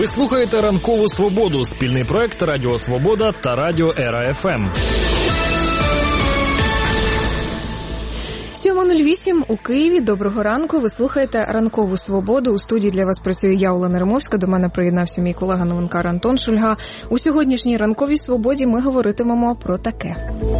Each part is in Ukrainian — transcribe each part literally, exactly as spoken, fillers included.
слухаєте «Ранкову свободу» – спільний проект Радіо Свобода та Радіо Ера еф ем. сьома нуль вісім у Києві. Доброго ранку. Ви слухаєте «Ранкову свободу». У студії для вас працює я, Олена Римовська. До мене приєднався мій колега-новинкар Антон Шульга. У сьогоднішній «Ранковій свободі» ми говоритимемо про таке.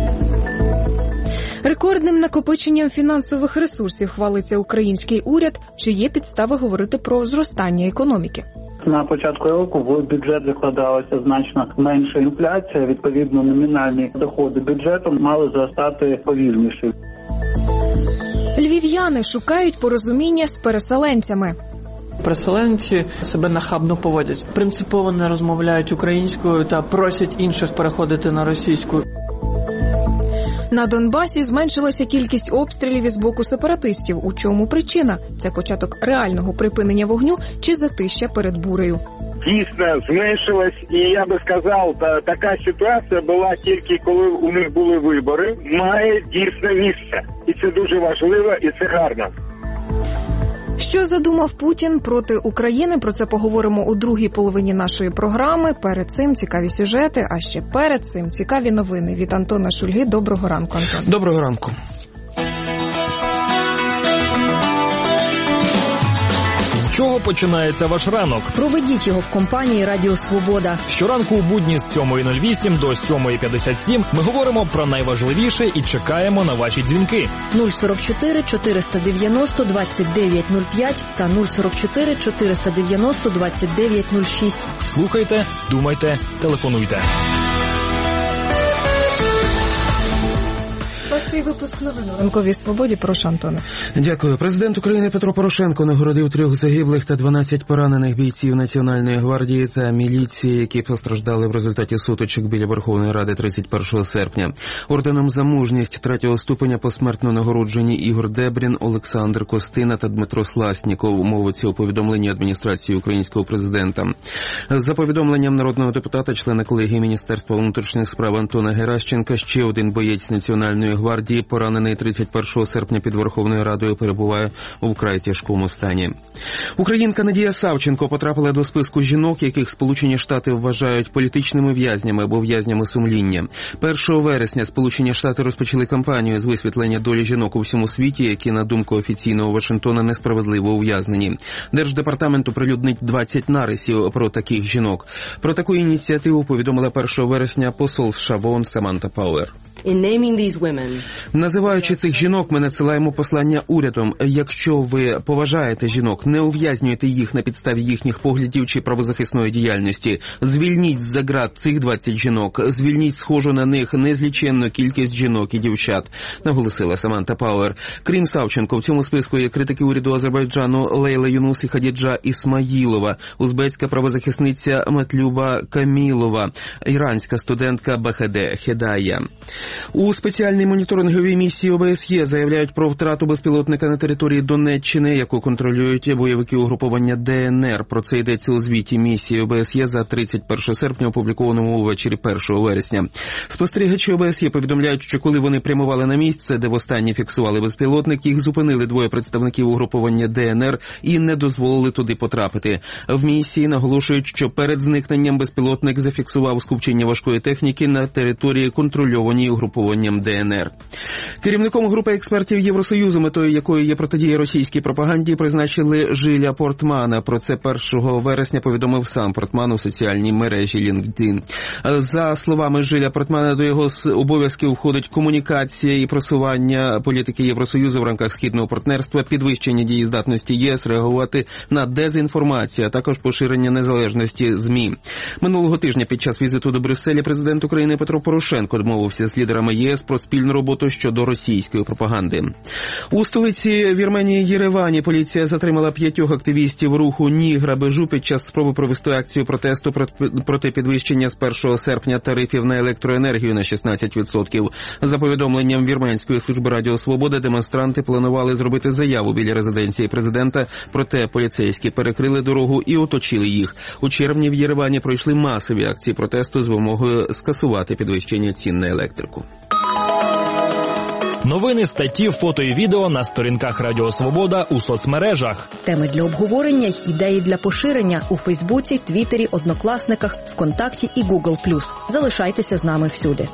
Рекордним накопиченням фінансових ресурсів хвалиться український уряд. Чи є підстави говорити про зростання економіки? На початку року в бюджет закладалася значно менша інфляція, відповідно номінальні доходи бюджету мали зростати повільніше. Львів'яни шукають порозуміння з переселенцями. Переселенці себе нахабно поводять, принципово не розмовляють українською та просять інших переходити на російську. На Донбасі зменшилася кількість обстрілів із боку сепаратистів. У чому причина? Це початок реального припинення вогню чи затища перед бурею? Дійсно зменшилась, і я би сказав, та, така ситуація була тільки коли у них були вибори. Має дійсно місце. І це дуже важливо, і це гарно. Що задумав Путін проти України? Про це поговоримо у другій половині нашої програми. Перед цим цікаві сюжети, а ще перед цим цікаві новини від Антона Шульги. Доброго ранку, Антон. Доброго ранку. З чого починається ваш ранок? Проведіть його в компанії Радіо Свобода. Щоранку у будні з сьомої нуль вісім до сьомої п'ятдесят сім ми говоримо про найважливіше і чекаємо на ваші дзвінки. нуль сорок чотири чотириста дев'яносто двадцять дев'ять нуль п'ять та нуль сорок чотири чотириста дев'яносто двадцять дев'ять нуль шість. Слухайте, думайте, телефонуйте. Перший випуск новин у «Ранковій свободі». Прошу, Антоне. Дякую. Президент України Петро Порошенко нагородив трьох загиблих та дванадцять поранених бійців Національної гвардії та міліції, які постраждали в результаті сутичок біля Верховної Ради тридцять першого серпня. Орденом за мужність третього ступеня посмертно нагороджені Ігор Дебрін, Олександр Костина та Дмитро Сласніков, мовиться у повідомленні адміністрації українського президента. За повідомленням народного депутата, члена колегії Міністерства внутрішніх справ Антона Геращенка, ще один боєць Національної гвардії, поранений тридцять першого серпня під Верховною Радою, перебуває у вкрай тяжкому стані. Українка Надія Савченко потрапила до списку жінок, яких Сполучені Штати вважають політичними в'язнями або в'язнями сумління. першого вересня Сполучені Штати розпочали кампанію з висвітлення долі жінок у всьому світі, які, на думку офіційного Вашингтона, несправедливо ув'язнені. Держдепартамент оприлюднить двадцять нарисів про таких жінок. Про таку ініціативу повідомила першого вересня посол США в ООН Саманта Пауер. Називаючи цих жінок, ми надсилаємо послання урядом. Якщо ви поважаєте жінок, не ув'язнюйте їх на підставі їхніх поглядів чи правозахисної діяльності. Звільніть з-за ґрат цих двадцять жінок. Звільніть схожу на них незліченну кількість жінок і дівчат, наголосила Саманта Пауер. Крім Савченко, в цьому списку є критики уряду Азербайджану Лейла Юнус і Хадіджа Ісмаїлова, узбецька правозахисниця Матлюба Камілова, іранська студентка Бахеде Хедая. У спеціальній моніторинговій місії О Б С Є заявляють про втрату безпілотника на території Донеччини, яку контролюють бойовики угруповання Де Ен Ер. Про це йдеться у звіті місії О Б С Є за тридцять першого серпня, опублікованому увечері першого вересня. Спостерігачі О Б С Є повідомляють, що коли вони прямували на місце, де востаннє фіксували безпілотник, їх зупинили двоє представників угруповання Де Ен Ер і не дозволили туди потрапити. В місії наголошують, що перед зникненням безпілотник зафіксував скупчення важкої техніки на території контрольованій угрупованням Де Ен Ер. Керівником групи експертів Євросоюзу, метою якої є протидія російській пропаганді, призначили Жиля Портмана. Про це першого вересня повідомив сам Портман у соціальній мережі LinkedIn. За словами Жиля Портмана, до його обов'язків входить комунікація і просування політики Євросоюзу в рамках східного партнерства, підвищення дієздатності ЄС, реагувати на дезінформацію, а також поширення незалежності ЗМІ. Минулого тижня під час візиту до Брюсселя президент України Петро Порошенко домовився з лідерами ЄС про спільну роботу щодо російської пропаганди. У столиці Вірменії Єревані поліція затримала п'ятьох активістів руху «Ні грабежу» під час спроби провести акцію протесту проти підвищення з першого серпня тарифів на електроенергію на шістнадцять відсотків. За повідомленням Вірменської служби Радіо Свобода, демонстранти планували зробити заяву біля резиденції президента, проте поліцейські перекрили дорогу і оточили їх. У червні в Єревані пройшли масові акції протесту з вимогою скасувати підвищення цін на електрику. Новини, статті, фото і відео на сторінках Радіо Свобода у соцмережах. Теми для обговорення й ідеї для поширення у Фейсбуці, Твіттері, Однокласниках, ВКонтакті і Гугл плюс. Залишайтеся з нами всюди.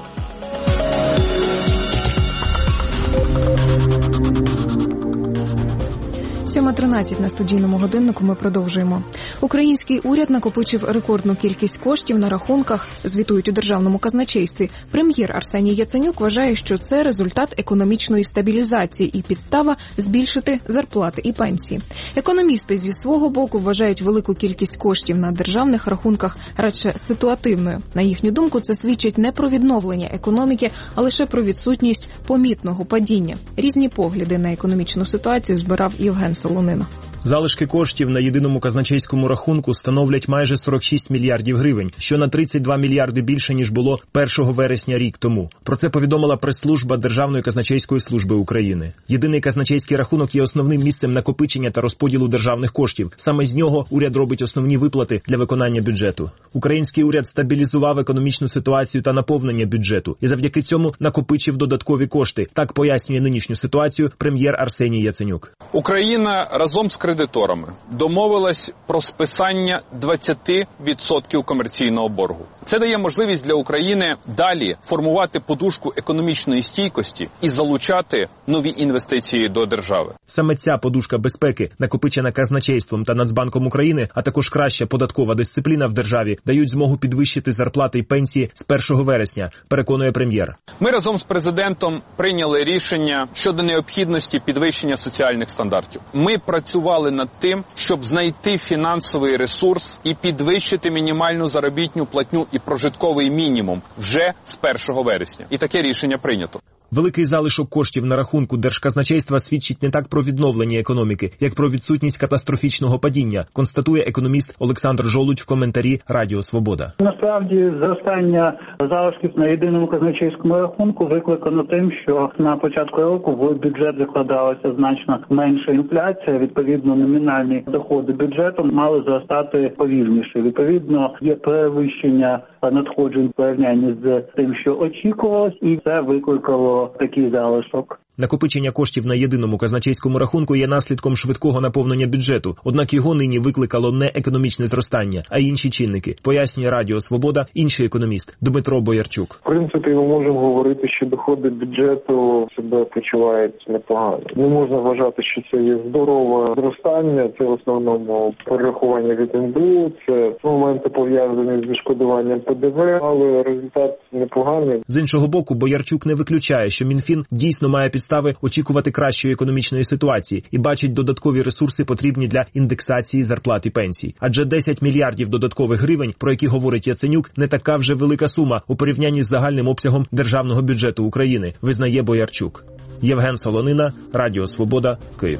сьома тринадцять на студійному годиннику ми продовжуємо. Український уряд накопичив рекордну кількість коштів на рахунках, звітують у Державному казначействі. Прем'єр Арсеній Яценюк вважає, що це результат економічної стабілізації і підстава збільшити зарплати і пенсії. Економісти зі свого боку вважають велику кількість коштів на державних рахунках радше ситуативною. На їхню думку, це свідчить не про відновлення економіки, а лише про відсутність помітного падіння. Різні погляди на економічну ситуацію збирав Євген Солонина. Залишки коштів на єдиному казначейському рахунку становлять майже сорок шість мільярдів гривень, що на тридцять два мільярди більше, ніж було першого вересня рік тому. Про це повідомила прес-служба Державної казначейської служби України. Єдиний казначейський рахунок є основним місцем накопичення та розподілу державних коштів. Саме з нього уряд робить основні виплати для виконання бюджету. Український уряд стабілізував економічну ситуацію та наповнення бюджету і завдяки цьому накопичив додаткові кошти. Так пояснює нинішню ситуацію прем'єр Арсеній Яценюк. Україна разом з кредиторами домовилась про списання двадцять відсотків комерційного боргу. Це дає можливість для України далі формувати подушку економічної стійкості і залучати нові інвестиції до держави. Саме ця подушка безпеки, накопичена казначейством та Нацбанком України, а також краща податкова дисципліна в державі, дають змогу підвищити зарплати й пенсії з першого вересня, переконує прем'єр. Ми разом з президентом прийняли рішення щодо необхідності підвищення соціальних стандартів. Ми працювали над тим, щоб знайти фінансовий ресурс і підвищити мінімальну заробітну платню і прожитковий мінімум вже з першого вересня. І таке рішення прийнято. Великий залишок коштів на рахунку Держказначейства свідчить не так про відновлення економіки, як про відсутність катастрофічного падіння, констатує економіст Олександр Жолудь в коментарі Радіо Свобода. Насправді, зростання залишків на єдиному казначейському рахунку викликано тим, що на початку року в бюджет закладалася значно менша інфляція, відповідно номінальні доходи бюджету мали зростати повільніше. Відповідно, є перевищення надходжень в порівнянні з тим, що очікувалось, і це викликало такий залишок. Накопичення коштів на єдиному казначейському рахунку є наслідком швидкого наповнення бюджету, однак його нині викликало не економічне зростання, а інші чинники, пояснює Радіо Свобода інший економіст Дмитро Боярчук. В принципі, ми можемо говорити, що доходи бюджету себе почувають непогано. Не можна вважати, що це є здорове зростання, це в основному перерахування від ен де у, це моменти пов'язані з відшкодуванням пе де ве, але результат непоганий. З іншого боку, Боярчук не виключає, що Мінфін дійсно має підстави очікувати кращої економічної ситуації і бачить додаткові ресурси, потрібні для індексації зарплат і пенсій. Адже десять мільярдів додаткових гривень, про які говорить Яценюк, не така вже велика сума у порівнянні з загальним обсягом державного бюджету України, визнає Боярчук. Євген Солонина, Радіо Свобода, Київ.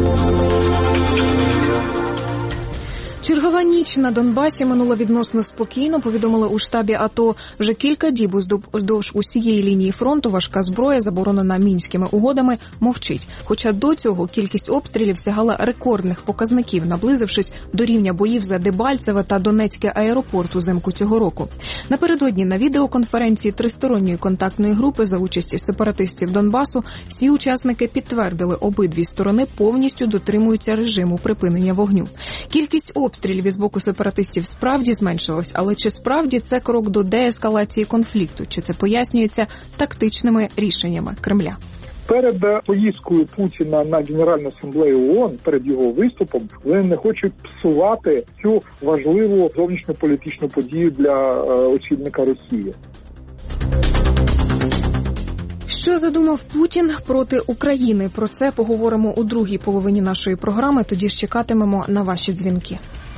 Чергова ніч на Донбасі минула відносно спокійно, повідомили у штабі АТО. Вже кілька діб уздовж усієї лінії фронту важка зброя, заборонена Мінськими угодами, мовчить. Хоча до цього кількість обстрілів сягала рекордних показників, наблизившись до рівня боїв за Дебальцеве та Донецький аеропорт узимку цього року. Напередодні на відеоконференції тристоронньої контактної групи за участі сепаратистів Донбасу всі учасники підтвердили, обидві сторони повністю дотримуються режиму припинення вогню. Кількість обстрілів Обстрілів із боку сепаратистів справді зменшилось, але чи справді це крок до деескалації конфлікту, чи це пояснюється тактичними рішеннями Кремля? Перед поїздкою Путіна на Генеральну асамблею ООН, перед його виступом, вони не хочуть псувати цю важливу зовнішньополітичну подію для очільника Росії. Що задумав Путін проти України? Про це поговоримо у другій половині нашої програми, тоді ж чекатимемо на ваші дзвінки.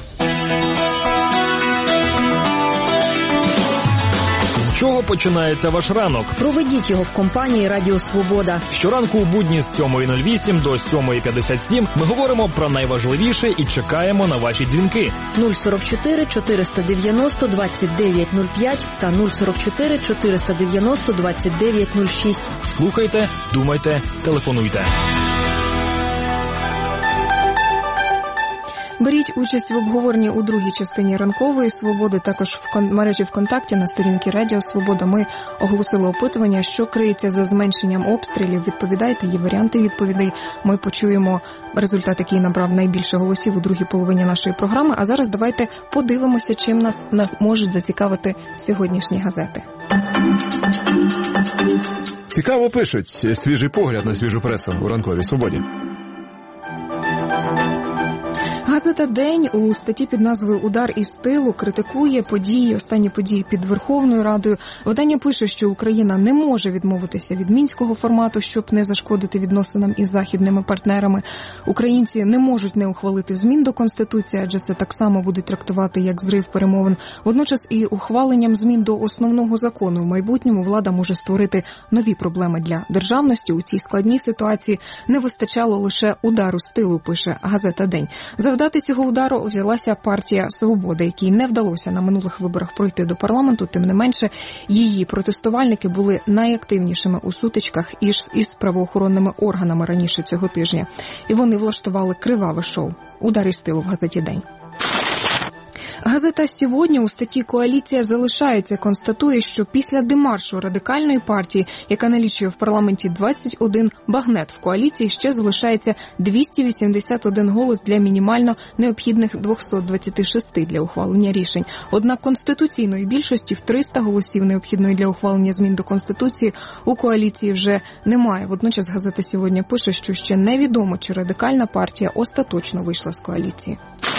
З чого починається ваш ранок? Проведіть його в компанії Радіо Свобода. Щоранку у будні з сьомої нуль вісім до сьомої п'ятдесят сім ми говоримо про найважливіше і чекаємо на ваші дзвінки. нуль сорок чотири чотириста дев'яносто двадцять дев'ять нуль п'ять та нуль сорок чотири чотириста дев'яносто двадцять дев'ять нуль шість. Слухайте, думайте, телефонуйте. Беріть участь в обговоренні у другій частині ранкової свободи, також в мережі ВКонтакті на сторінці Радіо Свобода. Ми оголосили опитування, що криється за зменшенням обстрілів. Відповідайте, є варіанти відповідей. Ми почуємо результат, який набрав найбільше голосів у другій половині нашої програми. А зараз давайте подивимося, чим нас можуть зацікавити сьогоднішні газети. Цікаво пишуть. Свіжий погляд на свіжу пресу у ранковій свободі. Газета «День» у статті під назвою «Удар із тилу» критикує події, останні події під Верховною Радою. Видання пише, що Україна не може відмовитися від мінського формату, щоб не зашкодити відносинам із західними партнерами. Українці не можуть не ухвалити змін до Конституції, адже це так само будуть трактувати як зрив перемовин. Водночас і ухваленням змін до основного закону в майбутньому влада може створити нові проблеми для державності. У цій складній ситуації не вистачало лише удару з тилу, пише газета «День». Завдати цього удару взялася партія «Свобода», якій не вдалося на минулих виборах пройти до парламенту. Тим не менше, її протестувальники були найактивнішими у сутичках із, із правоохоронними органами раніше цього тижня. І вони влаштували криваве шоу. Удар із тилу в газеті «День». Газета «Сьогодні» у статті «Коаліція залишається» констатує, що після демаршу радикальної партії, яка налічує в парламенті двадцять один багнет, в коаліції ще залишається двісті вісімдесят один голос для мінімально необхідних двісті двадцять шість для ухвалення рішень. Однак конституційної більшості в триста голосів, необхідної для ухвалення змін до Конституції, у коаліції вже немає. Водночас газета «Сьогодні» пише, що ще невідомо, чи радикальна партія остаточно вийшла з коаліції.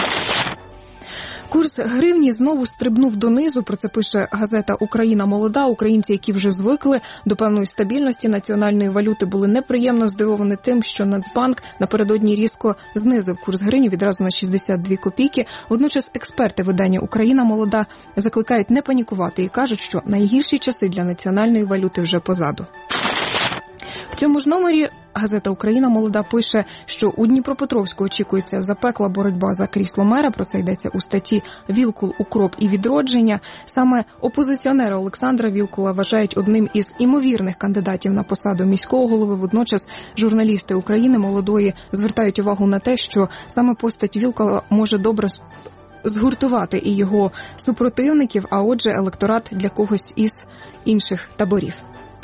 Курс гривні знову стрибнув донизу, про це пише газета «Україна молода». Українці, які вже звикли до певної стабільності національної валюти, були неприємно здивовані тим, що Нацбанк напередодні різко знизив курс гривні відразу на шістдесят дві копійки. Водночас експерти видання «Україна молода» закликають не панікувати і кажуть, що найгірші часи для національної валюти вже позаду. В цьому ж номері газета «Україна молода» пише, що у Дніпропетровську очікується запекла боротьба за крісло мера. Про це йдеться у статті «Вілкул, укроп і відродження». Саме опозиціонера Олександра Вілкула вважають одним із імовірних кандидатів на посаду міського голови. Водночас журналісти «України молодої» звертають увагу на те, що саме постать Вілкула може добре згуртувати і його супротивників, а отже електорат для когось із інших таборів.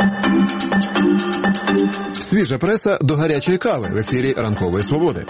Свіжа преса до гарячої кави в ефірі Ранкової свободи.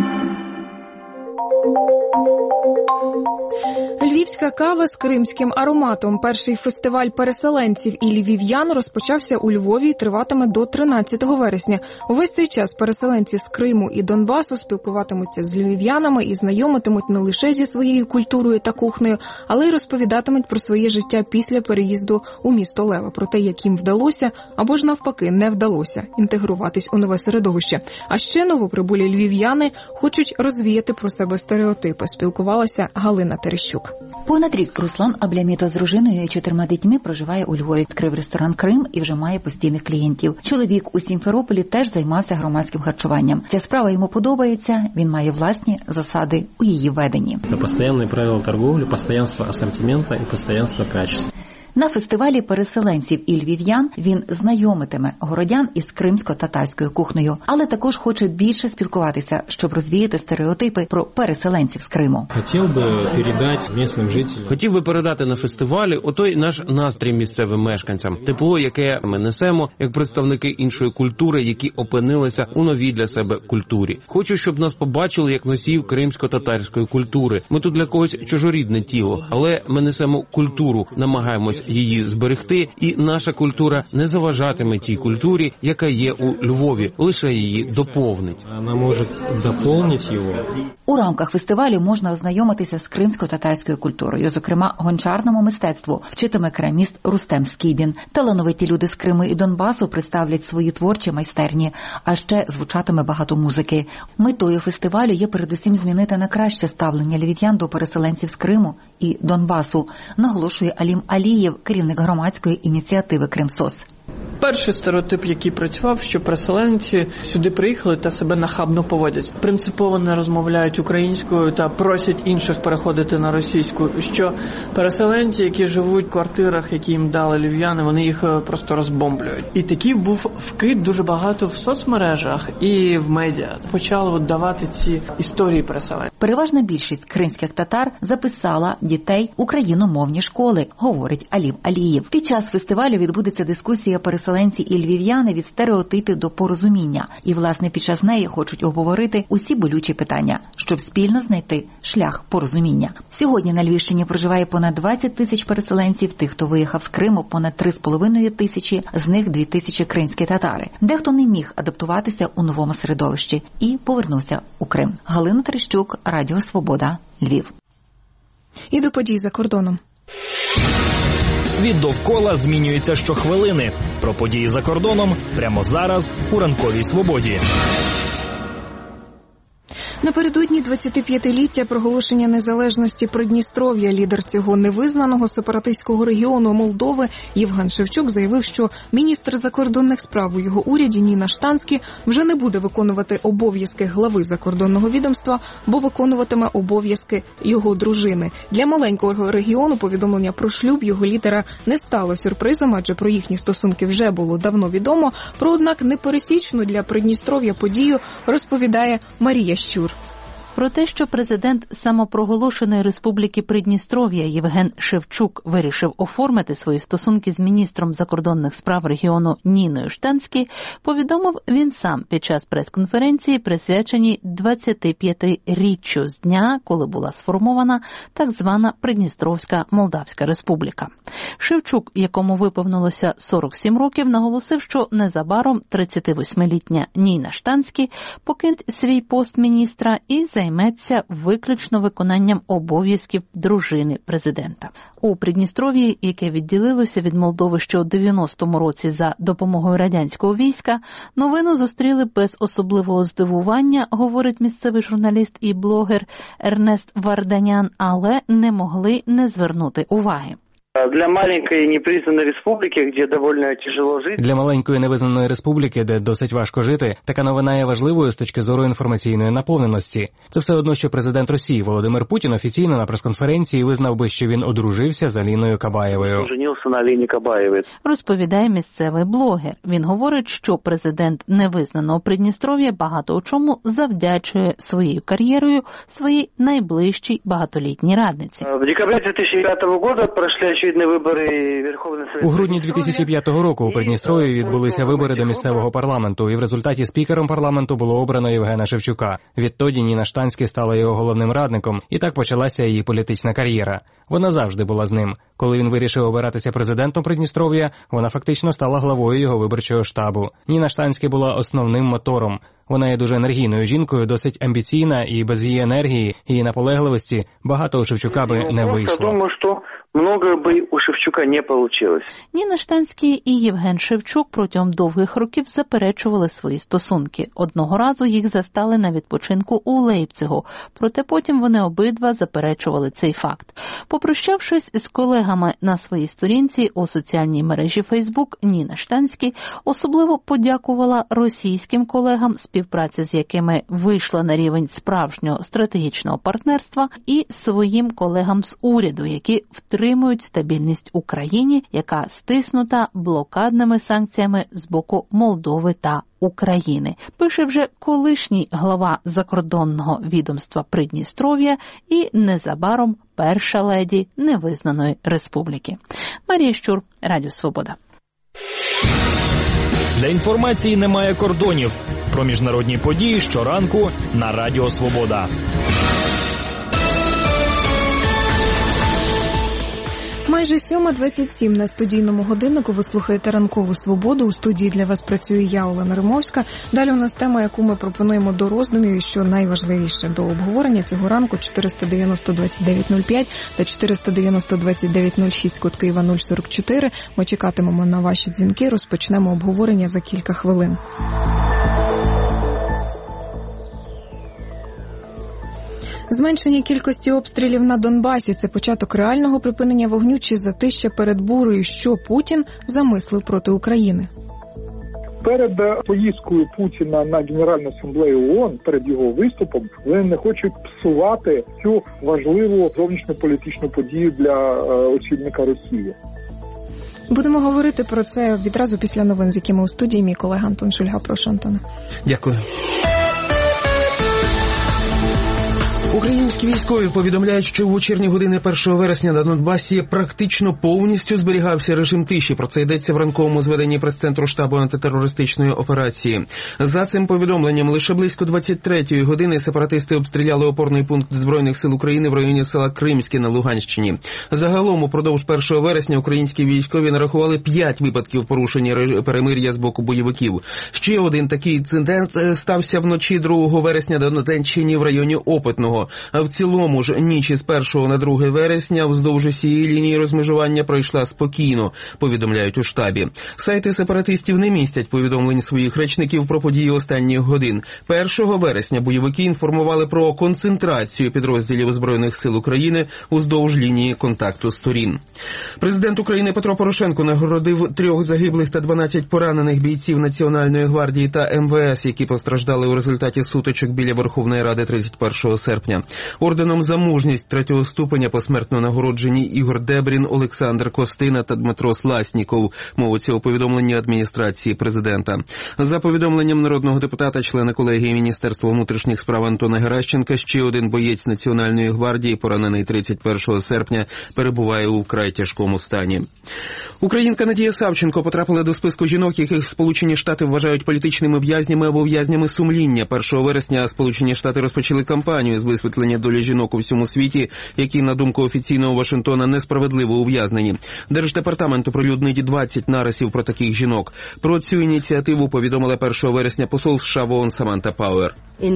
Львівська кава з кримським ароматом. Перший фестиваль переселенців і львів'ян розпочався у Львові і триватиме до тринадцятого вересня. Увесь цей час переселенці з Криму і Донбасу спілкуватимуться з львів'янами і знайомитимуть не лише зі своєю культурою та кухнею, але й розповідатимуть про своє життя після переїзду у місто Лева, про те, як їм вдалося, або ж навпаки не вдалося інтегруватись у нове середовище. А ще новоприбулі львів'яни хочуть розвіяти про себе стереотипи, спілкувалася Галина Терещук. Понад рік Руслан Абляміто з дружиною і чотирма дітьми проживає у Львові. Відкрив ресторан «Крим» і вже має постійних клієнтів. Чоловік у Сімферополі теж займався громадським харчуванням. Ця справа йому подобається, він має власні засади у її веденні. Це постійні правила торгівлі, постоянство асортименту і постоянство качества. На фестивалі переселенців і львів'ян він знайомитиме городян із кримсько-татарською кухнею, але також хоче більше спілкуватися, щоб розвіяти стереотипи про переселенців з Криму. Хотів би передати місцевим жителям. Хотів би передати на фестивалі отой наш настрій місцевим мешканцям, тепло, яке ми несемо як представники іншої культури, які опинилися у новій для себе культурі. Хочу, щоб нас побачили як носіїв кримсько-татарської культури. Ми тут для когось чужорідне тіло, але ми несемо культуру, намагаємось її зберегти, і наша культура не заважатиме тій культурі, яка є у Львові, лише її доповнить. Вона може доповнити його. У рамках фестивалю можна ознайомитися з кримсько-татарською культурою, зокрема гончарному мистецтву, вчитиме кераміст Рустем Скібін. Талановиті люди з Криму і Донбасу представлять свої творчі майстерні, а ще звучатиме багато музики. Метою фестивалю є передусім змінити на краще ставлення львів'ян до переселенців з Криму і Донбасу, наголошує Алім Алієв, керівник громадської ініціативи «Кримсос». Перший стереотип, який працював, що переселенці сюди приїхали та себе нахабно поводять. Принципово не розмовляють українською та просять інших переходити на російську. Що переселенці, які живуть в квартирах, які їм дали львів'яни, вони їх просто розбомблюють. І такий був вкид дуже багато в соцмережах і в медіа. Почали от давати ці історії переселенців. Переважна більшість кримських татар записала дітей у україномовні школи, говорить Алім Алієв. Під час фестивалю відбудеться дискусія переселенців і львів'яни від стереотипів до порозуміння. І, власне, під час неї хочуть обговорити усі болючі питання, щоб спільно знайти шлях порозуміння. Сьогодні на Львівщині проживає понад двадцять тисяч переселенців, тих, хто виїхав з Криму, понад три з половиною тисячі, з них дві тисячі кримські татари. Дехто не міг адаптуватися у новому середовищі і повернувся у Крим. Галина Терещук, Радіо Свобода, Львів. І до подій за кордоном. Світ довкола змінюється щохвилини. Про події за кордоном прямо зараз у Ранковій Свободі. Напередодні двадцятип'ятиліття проголошення незалежності Придністров'я лідер цього невизнаного сепаратистського регіону Молдови Євген Шевчук заявив, що міністр закордонних справ у його уряді Ніна Штанські вже не буде виконувати обов'язки глави закордонного відомства, бо виконуватиме обов'язки його дружини. Для маленького регіону повідомлення про шлюб його лідера не стало сюрпризом, адже про їхні стосунки вже було давно відомо. Про, однак, непересічну для Придністров'я подію розповідає Марія Щур. Про те, що президент самопроголошеної Республіки Придністров'я Євген Шевчук вирішив оформити свої стосунки з міністром закордонних справ регіону Ніною Штанські, повідомив він сам під час прес-конференції, присвяченій двадцятип'ятиріччю з дня, коли була сформована так звана Придністровська Молдавська Республіка. Шевчук, якому виповнилося сорок сім років, наголосив, що незабаром тридцятивосьмилітня Ніна Штанські покинеть свій пост міністра і займеться виключно виконанням обов'язків дружини президента. У Придністров'ї, яке відділилося від Молдови ще у дев'яностому році за допомогою радянського війська, новину зустріли без особливого здивування, говорить місцевий журналіст і блогер Ернест Варданян, але не могли не звернути уваги. Для маленької непризнаної республіки, де доволі тяжело жити. Для маленької невизнаної республіки, де досить важко жити, така новина є важливою з точки зору інформаційної наповненості. Це все одно, що президент Росії Володимир Путін офіційно на прес-конференції визнав би, що він одружився з Аліною Кабаєвою. Женився на Аліні Кабаєвій. Розповідає місцевий блогер. Він говорить, що президент невизнаного Придністров'я багато у чому завдячує своєю кар'єрою своїй найближчій багатолітній радниці. В декабрі дві тисячі п'ятого року пройшли У грудні дві тисячі п'ятого року у Придністров'ї відбулися вибори до місцевого парламенту, і в результаті спікером парламенту було обрано Євгена Шевчука. Відтоді Ніна Штанські стала його головним радником, і так почалася її політична кар'єра. Вона завжди була з ним. Коли він вирішив обиратися президентом Придністров'я, вона фактично стала главою його виборчого штабу. Ніна Штанські була основним мотором. Вона є дуже енергійною жінкою, досить амбіційна, і без її енергії, її наполегливості багато у Шевчука би не вийшло. Я думаю, що многое би у Шевчука не вийшло. Ніна Штанські і Євген Шевчук протягом довгих років заперечували свої стосунки. Одного разу їх застали на відпочинку у Лейпцигу, проте потім вони обидва заперечували цей факт. Попрощавшись з колегами на своїй сторінці у соціальній мережі Фейсбук, Ніна Штанські особливо подякувала російським колегам, співпраця з якими вийшла на рівень справжнього стратегічного партнерства, і своїм колегам з уряду, які втримують стабільність Україні, яка стиснута блокадними санкціями з боку Молдови та України. Пише вже колишній глава закордонного відомства Придністров'я і незабаром перша леді невизнаної республіки. Марія Щур, Радіо Свобода. Для інформації немає кордонів. Про міжнародні події щоранку на Радіо Свобода. Майже сьома двадцять сім на студійному годиннику. Ви слухаєте Ранкову Свободу. У студії для вас працює я, Олена Римовська. Далі у нас тема, яку ми пропонуємо до роздумів і що найважливіше до обговорення цього ранку. чотириста дев'яносто двадцять дев'ять нуль п'ять та чотириста дев'яносто двадцять дев'ять нуль шість, код Києва нуль сорок чотири. Ми чекатимемо на ваші дзвінки. Розпочнемо обговорення за кілька хвилин. Зменшення кількості обстрілів на Донбасі – це початок реального припинення вогню чи затища перед бурею, що Путін замислив проти України? Перед поїздкою Путіна на Генеральну асамблею ООН, перед його виступом, вони не хочуть псувати цю важливу зовнішньополітичну подію для очільника Росії. Будемо говорити про це відразу після новин, з якими у студії мій колега Антон Шульга. Прошу, Антоне. Дякую. Українські військові повідомляють, що у вечірні години першого вересня на Донбасі практично повністю зберігався режим тиші. Про це йдеться в ранковому зведенні прес-центру штабу антитерористичної операції. За цим повідомленням, лише близько двадцять третьої години сепаратисти обстріляли опорний пункт Збройних сил України в районі села Кримське на Луганщині. Загалом, упродовж першого вересня українські військові нарахували п'ять випадків порушення перемир'я з боку бойовиків. Ще один такий інцидент стався вночі другого вересня на Донеччині в районі Опитного. А в цілому ж ніч із першого на друге вересня вздовж усієї лінії розмежування пройшла спокійно, повідомляють у штабі. Сайти сепаратистів не містять повідомлень своїх речників про події останніх годин. першого вересня бойовики інформували про концентрацію підрозділів Збройних сил України уздовж лінії контакту сторін. Президент України Петро Порошенко нагородив трьох загиблих та дванадцять поранених бійців Національної гвардії та ем ве ес, які постраждали у результаті сутичок біля Верховної Ради тридцять першого серпня. Орденом за мужність третього ступеня посмертно нагороджені Ігор Дебрін, Олександр Костина та Дмитро Сласніков, мовиться у повідомленні адміністрації президента. За повідомленням народного депутата, члена колегії Міністерства внутрішніх справ Антона Геращенка, ще один боєць Національної гвардії, поранений тридцять першого серпня, перебуває у вкрай тяжкому стані. Українка Надія Савченко потрапила до списку жінок, яких Сполучені Штати вважають політичними в'язнями або в'язнями сумління. першого вересня Сполучені Штати розпочали кампанію з висвітлення долі жінок у всьому світі, які, на думку офіційного Вашингтона, несправедливо ув'язнені. Держдепартамент оприлюднить двадцять нарисів про таких жінок. Про цю ініціативу повідомила першого вересня посол США в ООН Саманта Пауер.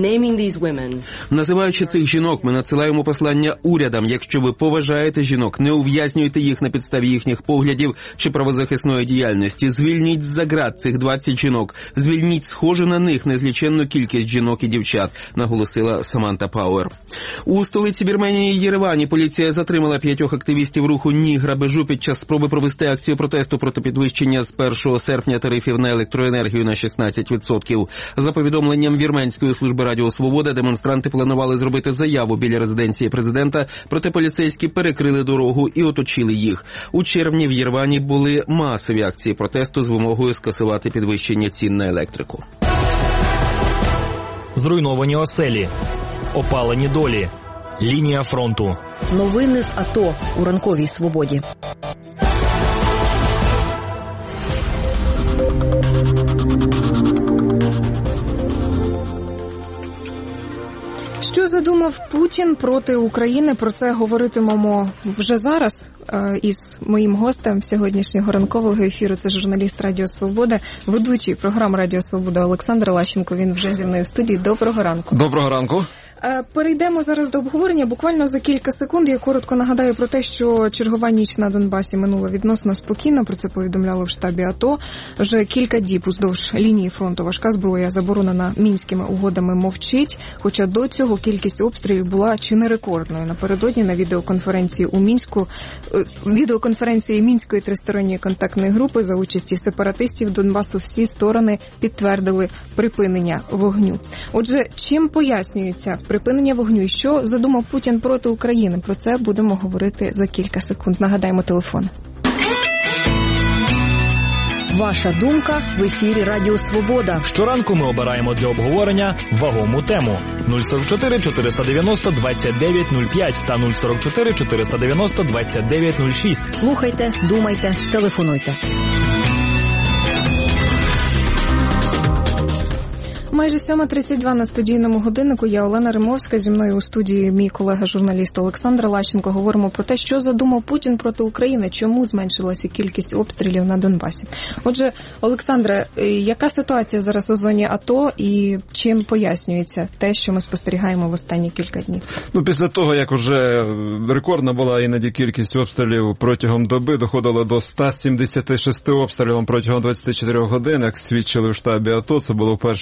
Називаючи цих жінок, ми надсилаємо послання урядам. Якщо ви поважаєте жінок, не ув'язнюйте їх на підставі їхніх поглядів чи правозахисної діяльності. Звільніть з-за ґрат цих двадцять жінок. Звільніть схожу на них незліченну кількість жінок і дівчат, наголосила Саманта Пауер. У столиці Вірменії Єревані поліція затримала п'ятьох активістів руху «Ні грабежу» під час спроби провести акцію протесту проти підвищення з першого серпня тарифів на електроенергію на шістнадцять відсотків. За повідомленням Вірменської служби Радіо Свобода, демонстранти планували зробити заяву біля резиденції президента, проте поліцейські перекрили дорогу і оточили їх. У червні в Єревані були масові акції протесту з вимогою скасувати підвищення цін на електрику. Зруйновані оселі, опалені долі, лінія фронту. Новини з АТО у ранковій Свободі. Що задумав Путін проти України? Про це говоритимемо вже зараз із моїм гостем сьогоднішнього ранкового ефіру. Це журналіст Радіо Свобода, ведучий програм Радіо Свобода Олександр Лащенко. Він вже зі мною в студії. Доброго ранку. Доброго ранку. Перейдемо зараз до обговорення. Буквально за кілька секунд я коротко нагадаю про те, що чергова ніч на Донбасі минула відносно спокійно. Про це повідомляли в штабі АТО. Вже кілька діб уздовж лінії фронту важка зброя, заборонена Мінськими угодами, мовчить. Хоча до цього кількість обстрілів була чи не рекордною. Напередодні на відеоконференції у Мінську, відеоконференції Мінської тристоронньої контактної групи за участі сепаратистів Донбасу всі сторони підтвердили припинення вогню. Отже, чим пояснюється припинення вогню і що задумав Путін проти України? Про це будемо говорити за кілька секунд. Нагадаємо телефон. Ваша думка в ефірі Радіо Свобода. Щоранку ми обираємо для обговорення вагому тему. нуль сорок чотири чотириста дев'яносто двадцять дев'ять нуль п'ять та нуль сорок чотири чотириста дев'яносто двадцять дев'ять нуль шість. Слухайте, думайте, телефонуйте. Майже сьома тридцять два на студійному годиннику. Я Олена Римовська, зі мною у студії мій колега-журналіст Олександр Лащенко. Говоримо про те, що задумав Путін проти України, чому зменшилася кількість обстрілів на Донбасі. Отже, Олександре, яка ситуація зараз у зоні АТО і чим пояснюється те, що ми спостерігаємо в останні кілька днів? Ну, після того, як уже рекордна була іноді кількість обстрілів протягом доби, доходило до ста сімдесяти шести обстрілів протягом двадцяти чотирьох годин, як свідчили в штабі АТО, це було в перших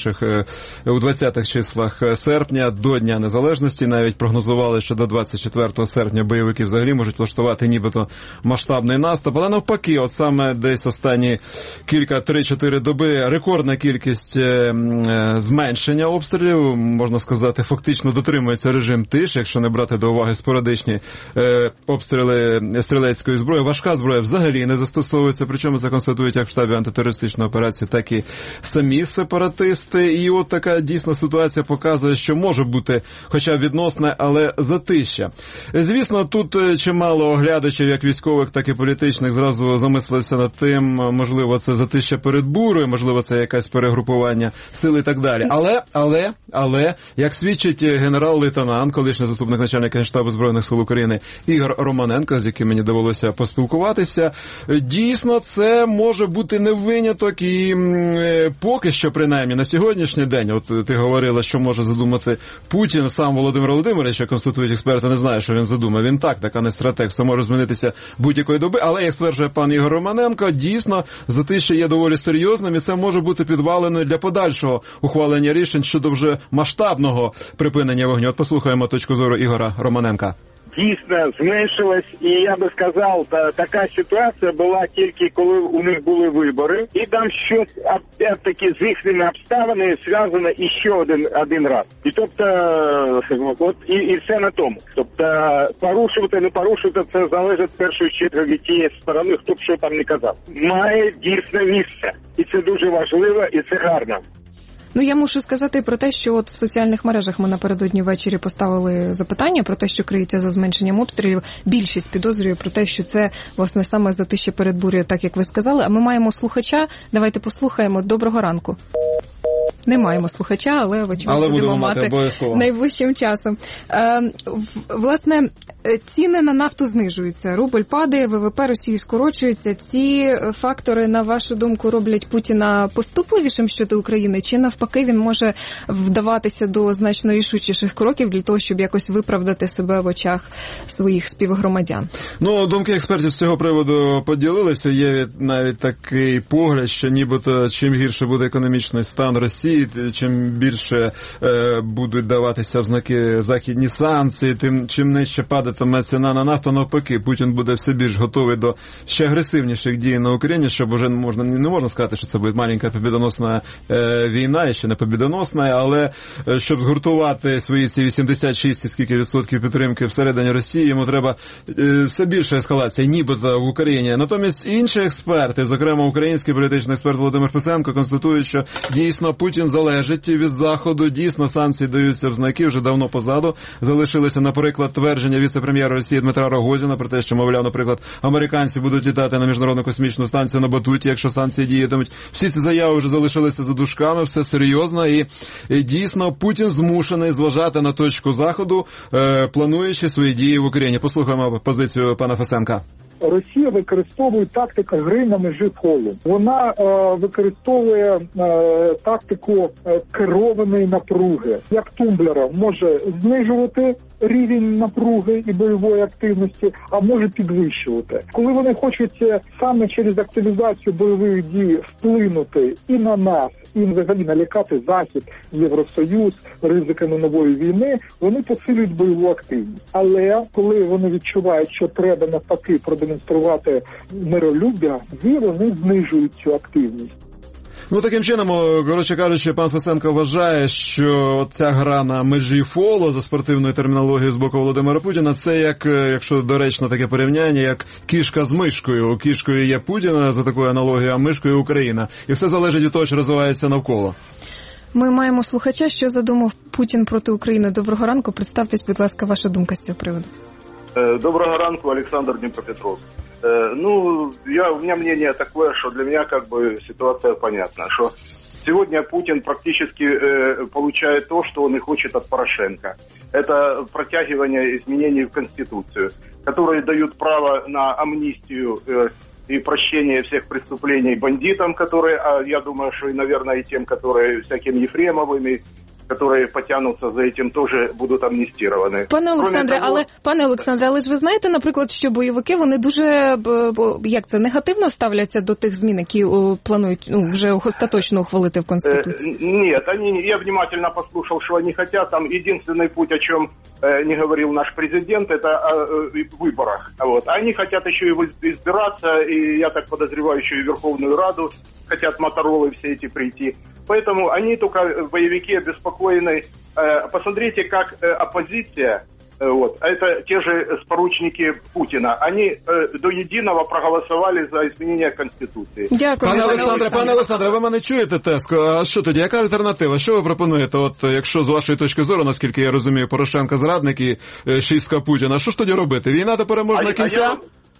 у двадцятих числах серпня до Дня Незалежності. Навіть прогнозували, що до двадцять четвертого серпня бойовики взагалі можуть влаштувати нібито масштабний наступ. Але навпаки, от саме десь останні кілька, три-чотири доби рекордна кількість зменшення обстрілів, можна сказати, фактично дотримується режим тиш, якщо не брати до уваги спорадичні обстріли стрілецької зброї. Важка зброя взагалі не застосовується, причому це констатують як в штабі антитерористичної операції, так і самі сепаратисти. І от така дійсна ситуація показує, що може бути хоча б відносне, але затища. Звісно, тут чимало оглядачів, як військових, так і політичних, зразу замислилися над тим, можливо, це затища перед бурою, можливо, це якесь перегрупування сил і так далі. Але, але, але, як свідчить генерал-лейтенант, колишній заступник начальника Генштабу Збройних сил України Ігор Романенко, з яким мені довелося поспілкуватися, дійсно, це може бути не виняток і поки що, принаймні, на сьогоднішній день, от ти говорила, що може задумати Путін, сам Володимир Володимирович, як констатують експерти, не знає, що він задумав. Він тактик, а не стратег, все може змінитися будь-якої доби, але, як стверджує пан Ігор Романенко, дійсно, затища є доволі серйозним, і це може бути підваленою для подальшого ухвалення рішень щодо вже масштабного припинення вогню. От послухаємо точку зору Ігора Романенка. Дійсно зменшилась, і я би сказав, та, така ситуація була тільки коли у них були вибори, і там щось опять-таки з їхніми обставинами зв'язано іще один, один раз. І тобто, от і, і все на тому. Тобто, порушувати, не порушувати, це залежить в першу чергу від тієї сторони, хто б що там не казав. Має дійсно місце, і це дуже важливо, і це гарно. Ну, я мушу сказати про те, що от в соціальних мережах ми напередодні ввечері поставили запитання про те, що криється за зменшенням обстрілів. Більшість підозрює про те, що це, власне, саме затища перед бурею, так як ви сказали. А ми маємо слухача. Давайте послухаємо. Доброго ранку. Не маємо слухача, але, очевидно, будемо мати найближчим часом. Е, власне, ціни на нафту знижуються, рубль падає, ВВП Росії скорочується. Ці фактори, на вашу думку, роблять Путіна поступливішим щодо України? Чи навпаки він може вдаватися до значно рішучіших кроків для того, щоб якось виправдати себе в очах своїх співгромадян? Ну, думки експертів з цього приводу поділилися. Є навіть такий погляд, що нібито чим гірше буде економічний стан Росії, чим більше е, будуть даватися в знаки західні санкції, тим чим нижче падатиме ціна на нафту. Навпаки, Путін буде все більш готовий до ще агресивніших дій на Україні, щоб уже можна не можна сказати, що це буде маленька побідоносна е, війна, і ще не побідоносна, але е, щоб згуртувати свої ці вісімдесят шість скільки відсотків підтримки всередині Росії, йому треба е, все більше ескалація, нібито в Україні. Натомість інші експерти, зокрема український політичний експерт Володимир Фесенко, констатують, що дійсно Путін залежить від Заходу, дійсно санкції даються в знаки, вже давно позаду. Залишилося, наприклад, твердження віце-прем'єра Росії Дмитра Рогозіна про те, що, мовляв, наприклад, американці будуть літати на Міжнародну космічну станцію на батуті, якщо санкції діятимуть. Всі ці заяви вже залишилися за дужками, все серйозно, і, і дійсно Путін змушений зважати на точку Заходу, е, плануючи свої дії в Україні. Послухаємо позицію пана Фесенка. Росія використовує тактику гри на межі фолу. Вона е, використовує е, тактику е, керованої напруги. Як тумблера може знижувати рівень напруги і бойової активності, а може підвищувати. Коли вони хочуть саме через активізацію бойових дій вплинути і на нас, і взагалі налякати Захід, Євросоюз ризиками нової війни, вони посилюють бойову активність. Але коли вони відчувають, що треба навпаки продемонструвати миролюбя, вони знижують цю активність. Ну, таким чином, коротше кажучи, пан Фесенко вважає, що ця гра на межі фолу, за спортивною термінологією з боку Володимира Путіна, це як, якщо доречно таке порівняння, як кішка з мишкою. Кішкою є Путіна, за такою аналогією, а мишкою Україна. І все залежить від того, що розвивається навколо. Ми маємо слухача, що задумав Путін проти України. Доброго ранку. Представтесь, будь ласка, ваша думка з цього приводу. Доброго ранку, Александр, Днепропетровск. Ну, я, у меня мнение такое, что для меня как бы ситуация понятна, что сегодня Путин практически э, получает то, что он и хочет от Порошенко. Это протягивание изменений в Конституцию, которые дают право на амнистию э, и прощение всех преступлений бандитам, которые, а я думаю, что и, наверное, и тем, которые всякими Ефремовыми, которые потянутся за этим, тоже будут амнистированы. Пане Олександре, того... але пане Олександре, але ж ви знаєте, наприклад, що бойовики вони дуже як це негативно ставляться до тих змін, які о, планують ну вже остаточно ухвалити в Конституції? Э, нет, они, я внимательно послушал, что они хотят. Там единственный путь, о чем э, не говорил наш президент, это о э, выборах. Вот. Они хотят еще и избираться, и я так подозреваю, еще и в Верховную Раду хотят Моторолы все эти прийти. Поэтому они только, боевики, обеспокоены. Посмотрите, как оппозиция, вот, это те же споручники Путина, они до єдиного проголосували за змінення Конституції. Дякую. Пане Олександре, пане Олександре, ви мене чуєте, Теско? А що тоді? Яка альтернатива? Що ви пропонуєте? От, якщо з вашої точки зору, наскільки я розумію, Порошенко зрадник і шістка Путіна, що ж тоді робити? Війна до переможного кінця? А я,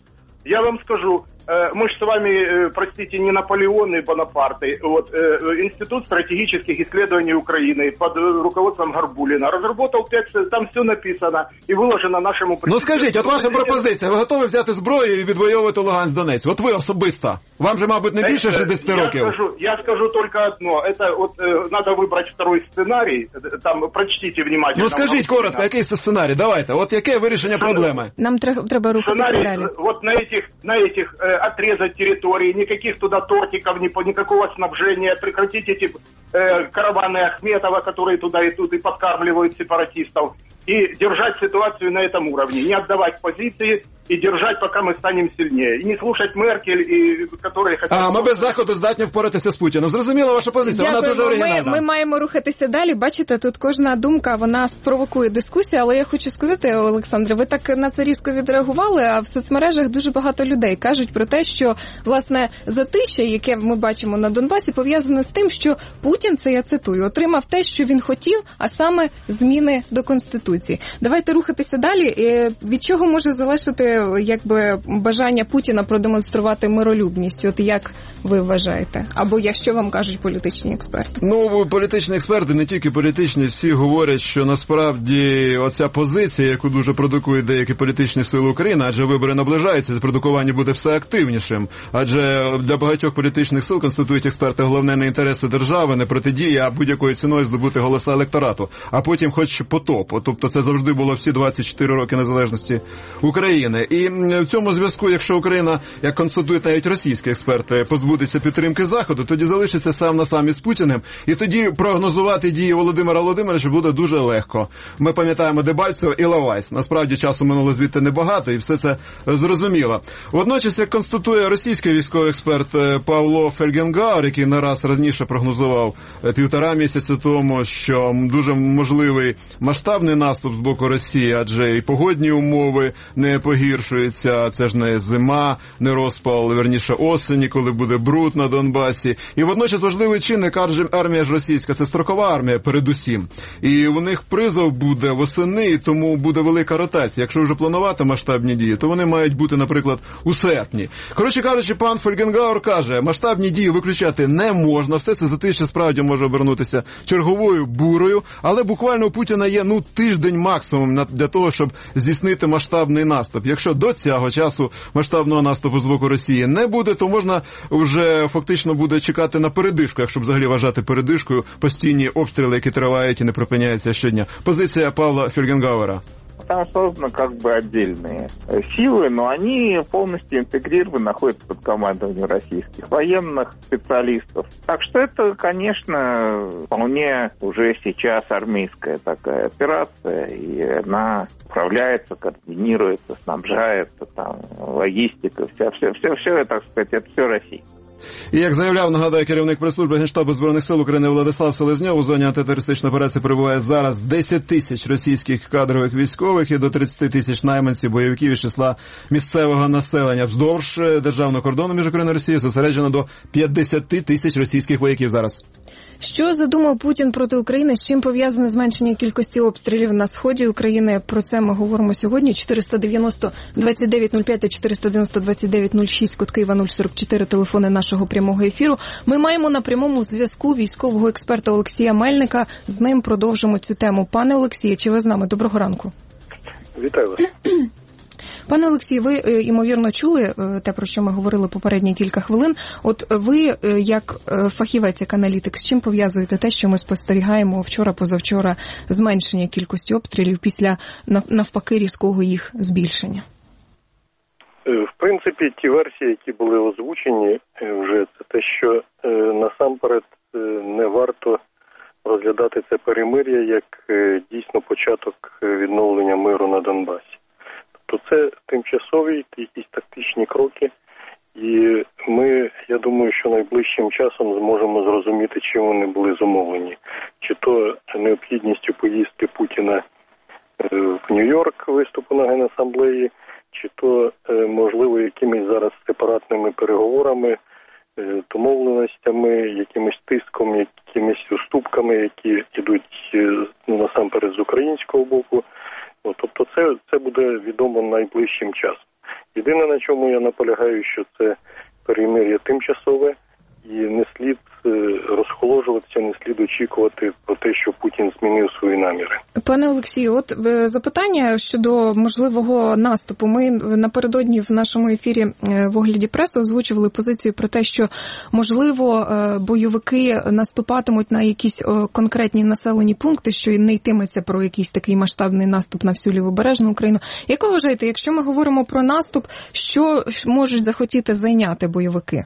я вам скажу, мы же с вами, простите, не Наполеоны и Бонапарты. Вот, Институт стратегических исследований Украины под руководством Горбулина разработал текст, там все написано и выложено нашему президенту. Ну скажіть, от ваша пропозиція, ви готові взяти зброю і відвоювати Луганськ, Донець? От ви особисто. Вам же, мабуть, не більше шістдесят років. Я скажу, я скажу только одно. Это вот э, надо выбрать второй сценарий. Там прочтите внимательно. Ну скажіть коротко, який це сценарій? Давайте. От яке вирішення проблеми? Нам треба рухатися далі. Вот на этих, на этих э, отрезать территории, никаких туда тортиков, ни, никакого снабжения, прекратить эти э, караваны Ахметова, которые туда идут и подкармливают сепаратистов, и держать ситуацию на этом уровне, не отдавать позиции и держать, пока мы станем сильнее. И не слушать Меркель, и, которые хотят... А, ми без Заходу здатні впоратися з Путіним. Зрозуміла ваша позиція, Дякую, вона дуже оригінальна. Ми, ми маємо рухатися далі. Бачите, тут кожна думка, вона спровокує дискусію, але я хочу сказати, Олександре, ви так на це різко відреагували, а в соцмережах дуже багато людей кажуть про те, що, власне, затища, яке ми бачимо на Донбасі, пов'язане з тим, що Путін, це я цитую, отримав те, що він хотів, а саме зміни до Конституції. Давайте рухатися далі. Від чого може залежати якби бажання Путіна продемонструвати миролюбність? От як ви вважаєте? Або якщо вам кажуть політичні експерти? Ну, політичні експерти, не тільки політичні, всі говорять, що насправді оця позиція, яку дуже продукують деякі політичні сили України, адже вибори наближаються, продукування буде все активнішим. Адже для багатьох політичних сил, констатують експерти, головне не інтереси держави, не протидія, а будь-якою ціною здобути голоси електорату. А потім хоч потоп. Тобто це завжди було всі двадцять чотири роки незалежності України. І в цьому зв'язку, якщо Україна, як констатують навіть російські експерти, позбудеться підтримки Заходу, тоді залишиться сам на сам із Путіним, і тоді прогнозувати дії Володимира Володимировича буде дуже легко. Ми пам'ятаємо Дебальцево і Лавайс. Насправді часу минуло звідти небагато, і все це зрозуміло. Водночас, як констатує російський військовий експерт Павло Фельгенгауер, який не раз раніше прогнозував півтора місяця тому, що дуже можливий масштабний наступ з боку Росії, адже і погодні умови не погіршуються, це ж не зима, не розпал, верніше осені, коли буде бруд на Донбасі. І водночас важливий чинник, армія ж російська, це строкова армія передусім. І у них призов буде восени, і тому буде велика ротація. Якщо вже планувати масштабні дії, то вони мають бути, наприклад, у серпні. Коротше кажучи, пан Фельгенгауер каже, масштабні дії виключати не можна, все це затища справді може обернутися черговою бурою, але буквально у Путіна є, ну, тиждень максимум для того, щоб здійснити масштабний наступ. Якщо до цього часу масштабного наступу з боку Росії не буде, то можна вже фактично буде чекати на передишку, якщо взагалі вважати передишкою постійні обстріли, які тривають і не припиняються щодня. Позиція Павла Фельгенгауера. Там созданы как бы отдельные силы, но они полностью интегрированы, находятся под командованием российских военных специалистов. Так что это, конечно, вполне уже сейчас армейская такая операция, и она управляется, координируется, снабжается, там, логистика, вся, все, все, все, так сказать, это все Россия. І як заявляв, нагадаю, керівник прес-служби Генштабу Збройних сил України Владислав Селезньов, у зоні антитерористичної операції перебуває зараз десять тисяч російських кадрових військових і до тридцять тисяч найманців, бойовиків із числа місцевого населення. Вздовж державного кордону між Україною і Росією зосереджено до п'ятдесят тисяч російських вояків зараз. Що задумав Путін проти України? З чим пов'язане зменшення кількості обстрілів на сході України? Про це ми говоримо сьогодні. чотириста дев'яносто двадцять дев'ять нуль п'ять та чотириста дев'яносто двадцять дев'ять нуль шість, код Києва нуль сорок чотири, телефони нашого прямого ефіру. Ми маємо на прямому зв'язку військового експерта Олексія Мельника. З ним продовжимо цю тему. Пане Олексію, чи ви з нами? Доброго ранку. Вітаю вас. Пане Олексій, ви, ймовірно, чули те, про що ми говорили попередні кілька хвилин. От ви, як фахівець, як аналітик, з чим пов'язуєте те, що ми спостерігаємо вчора-позавчора зменшення кількості обстрілів після, навпаки, різкого їх збільшення? В принципі, ті версії, які були озвучені вже, це те, що насамперед не варто розглядати це перемир'я як дійсно початок відновлення миру на Донбасі. Тобто це тимчасові якісь тактичні кроки, і ми, я думаю, що найближчим часом зможемо зрозуміти, чим вони були зумовлені. Чи то необхідністю поїздки Путіна в Нью-Йорк, виступу на Генасамблеї, чи то, можливо, якимись зараз сепаратними переговорами, домовленостями, якимось тиском, якимись уступками, які йдуть, ну, насамперед з українського боку. Ну, тобто це, це буде відомо найближчим часом. Єдине, на чому я наполягаю, що це перемир'я тимчасове, і не слід розхоложуватися, не слід очікувати про те, що Путін змінив свої наміри. Пане Олексію, от запитання щодо можливого наступу. Ми напередодні в нашому ефірі в огляді преси озвучували позицію про те, що, можливо, бойовики наступатимуть на якісь конкретні населені пункти, що не йтиметься про якийсь такий масштабний наступ на всю лівобережну Україну. Як ви вважаєте, якщо ми говоримо про наступ, що можуть захотіти зайняти бойовики?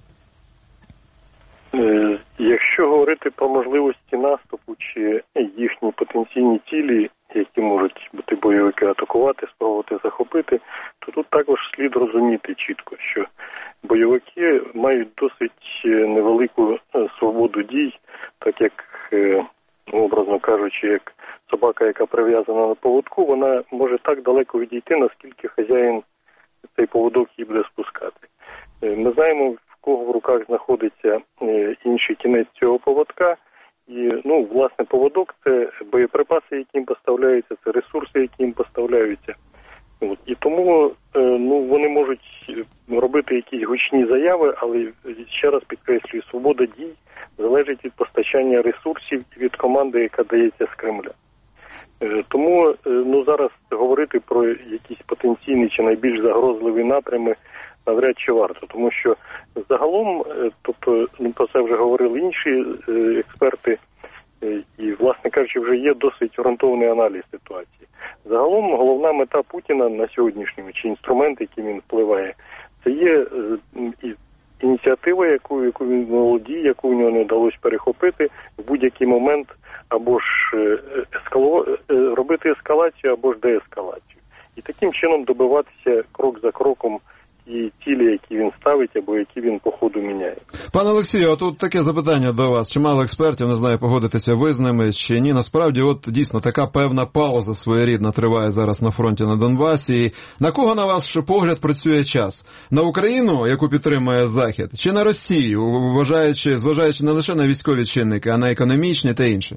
Якщо говорити про можливості наступу чи їхні потенційні цілі, які можуть бути бойовики атакувати, спробувати захопити, то тут також слід розуміти чітко, що бойовики мають досить невелику свободу дій, так як, образно кажучи, як собака, яка прив'язана на поводку, вона може так далеко відійти, наскільки хазяїн цей поводок їй буде спускати. Ми знаємо, в кого в руках знаходиться інший кінець цього поводка. І, ну, власне, поводок – це боєприпаси, які їм поставляються, це ресурси, які їм поставляються. От. І тому, ну, вони можуть робити якісь гучні заяви, але, ще раз підкреслюю, свобода дій залежить від постачання ресурсів і від команди, яка дається з Кремля. Тому, ну, зараз говорити про якісь потенційні чи найбільш загрозливі напрями навряд чи варто, тому що загалом, тобто, ну, про це вже говорили інші експерти, і, власне кажучи, вже є досить ґрунтовний аналіз ситуації. Загалом головна мета Путіна на сьогоднішньому, чи інструмент, яким він впливає, це є ініціатива, яку, яку він володіє, яку в нього не вдалося перехопити в будь-який момент, або ж ескало... робити ескалацію, або ж деескалацію. І таким чином добиватися крок за кроком і цілі, які він ставить, або які він по ходу міняє. Пане Олексію, а тут таке запитання до вас. Чимало експертів, не знаю, погодитеся ви з ними чи ні. Насправді, от дійсно така певна пауза своєрідна триває зараз на фронті на Донбасі. І на кого, на ваш погляд, працює час? На Україну, яку підтримує Захід, чи на Росію, вважаючи, зважаючи не лише на військові чинники, а на економічні та інше?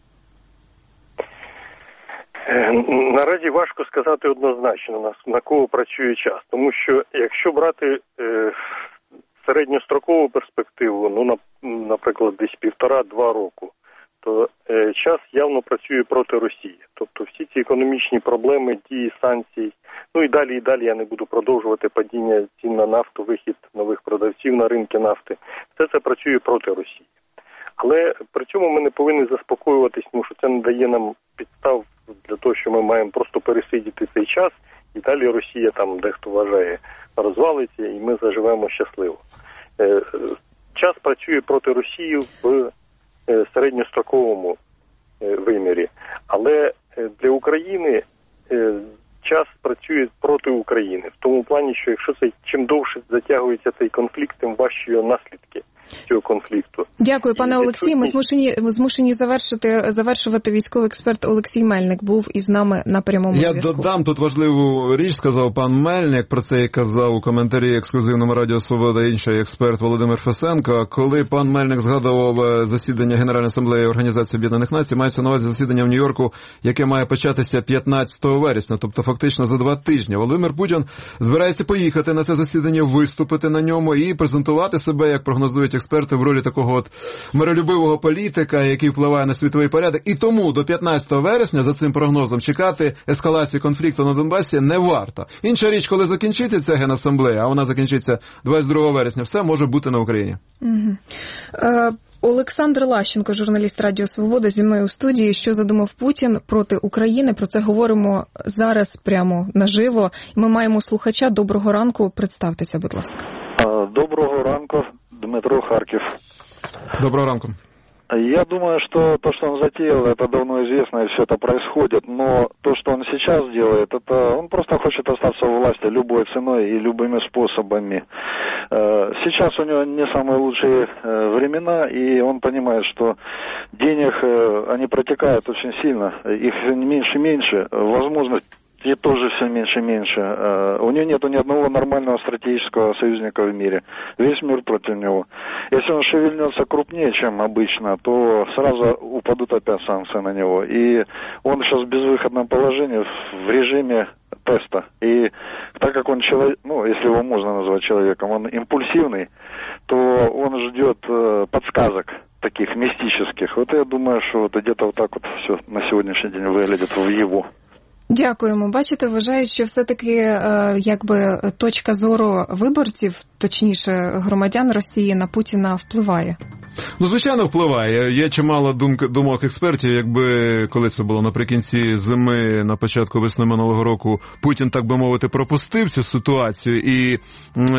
Наразі важко сказати однозначно, на, на кого працює час. Тому що, якщо брати е, середньострокову перспективу, ну, на, наприклад, десь півтора-два року, то е, час явно працює проти Росії. Тобто всі ці економічні проблеми, дії, санкцій, ну і далі, і далі я не буду продовжувати падіння цін на нафту, вихід нових продавців на ринки нафти, все це працює проти Росії. Але при цьому ми не повинні заспокоюватись, тому що це не дає нам підстав для того, що ми маємо просто пересидіти цей час, і далі Росія, там дехто вважає, розвалиться, і ми заживемо щасливо. Е, час працює проти Росії в е, середньостроковому е, вимірі, але е, для України е, час працює проти України, в тому плані, що якщо це чим довше затягується цей конфлікт, тим важчі його наслідки цього конфлікту. Дякую, пане Олексій. Ми змушені, змушені завершити, завершувати. Військовий експерт Олексій Мельник був із нами на прямому Я зв'язку. Я додам тут важливу річ, сказав пан Мельник, про це і казав у коментарі ексклюзивному Радіо Свобода інший експерт Володимир Фесенко. Коли пан Мельник згадував засідання Генеральної асамблеї Організації Об'єднаних Націй, мається на увазі засідання в Нью-Йорку, яке має початися п'ятнадцятого вересня, тобто фактично за два тижні. Володимир Путін збирається поїхати на це засідання, виступити на ньому і презентувати себе, як прогнозують експерти в ролі такого от миролюбивого політика, який впливає на світовий порядок. І тому до п'ятнадцятого вересня, за цим прогнозом, чекати ескалації конфлікту на Донбасі не варто. Інша річ, коли закінчиться ця генасамблея, а вона закінчиться двадцять другого вересня, все може бути на Україні. Угу. Е, Олександр Лащенко, журналіст Радіо Свобода, зі мною у студії. Що задумав Путін проти України? Про це говоримо зараз прямо наживо. Ми маємо слухача. Доброго ранку. Представтеся, будь ласка. Доброго ранку. Дмитро, Харків. Доброго ранку. Я думаю, что то, что он затеял, это давно известно, и все это происходит. Но то, что он сейчас делает, это он просто хочет остаться у власти любой ценой и любыми способами. Сейчас у него не самые лучшие времена, и он понимает, что денег, они протекают очень сильно, их меньше и меньше, возможность и тоже все меньше и меньше. У него нет ни одного нормального стратегического союзника в мире. Весь мир против него. Если он шевельнется крупнее, чем обычно, то сразу упадут опять санкции на него. И он сейчас в безвыходном положении, в режиме теста. И так как он человек, ну, если его можно назвать человеком, он импульсивный, то он ждет подсказок таких мистических. Вот я думаю, что вот где-то вот так вот все на сегодняшний день выглядит в его. Дякуємо. Бачите, вважають, що все-таки якби точка зору виборців, точніше громадян Росії, на Путіна впливає. Ну, звичайно, впливає. Є чимало думок, думок експертів, якби, коли це було наприкінці зими, на початку весни минулого року, Путін, так би мовити, пропустив цю ситуацію і е,